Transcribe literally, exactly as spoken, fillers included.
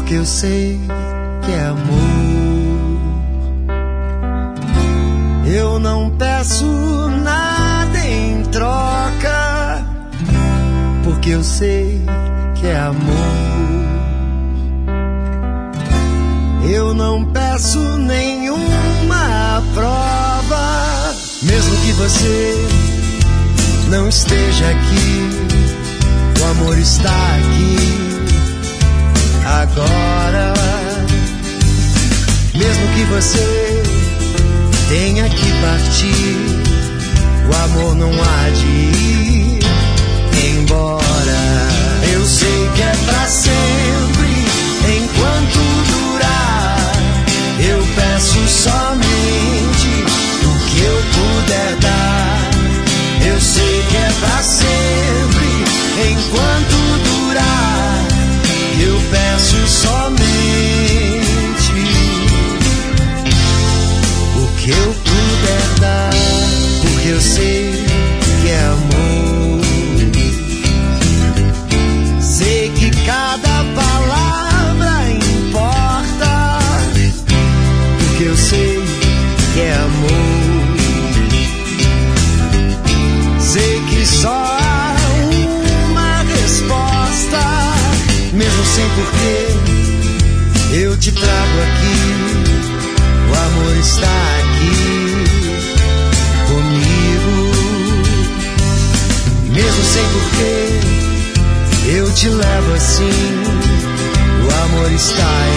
porque eu sei que é amor. Eu não peço nada em troca, porque eu sei que é amor. Eu não peço nenhuma prova, mesmo que você não esteja aqui, o amor está aqui agora. Mesmo que você tenha que partir, o amor não há de ir embora. Eu sei que é pra sempre, enquanto durar. Eu peço somente o que eu puder dar. Eu sei que é pra sempre, enquanto durar. Eu peço somente o que eu puder dar, porque eu sei que é amor. Sei que cada palavra importa, porque eu sei que é amor. Sei que só há uma resposta, mesmo sem porquê, eu te trago aqui. O amor está aqui comigo, mesmo sem porquê, eu te levo assim. O amor está